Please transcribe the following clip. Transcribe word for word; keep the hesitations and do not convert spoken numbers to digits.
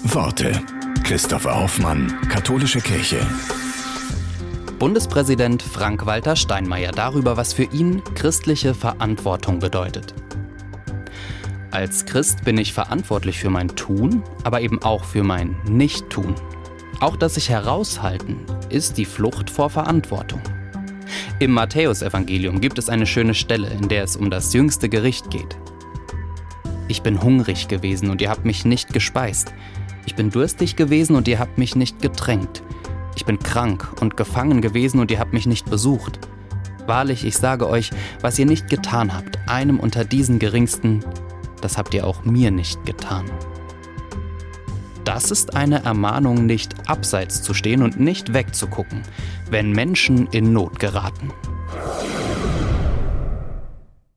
Worte. Christopher Hoffmann, Katholische Kirche. Bundespräsident Frank-Walter Steinmeier darüber, was für ihn christliche Verantwortung bedeutet. Als Christ bin ich verantwortlich für mein Tun, aber eben auch für mein Nicht-Tun. Auch das sich heraushalten ist die Flucht vor Verantwortung. Im Matthäusevangelium gibt es eine schöne Stelle, in der es um das jüngste Gericht geht. Ich bin hungrig gewesen und ihr habt mich nicht gespeist. Ich bin durstig gewesen und ihr habt mich nicht getränkt. Ich bin krank und gefangen gewesen und ihr habt mich nicht besucht. Wahrlich, ich sage euch, was ihr nicht getan habt, einem unter diesen Geringsten, das habt ihr auch mir nicht getan. Das ist eine Ermahnung, nicht abseits zu stehen und nicht wegzugucken, wenn Menschen in Not geraten.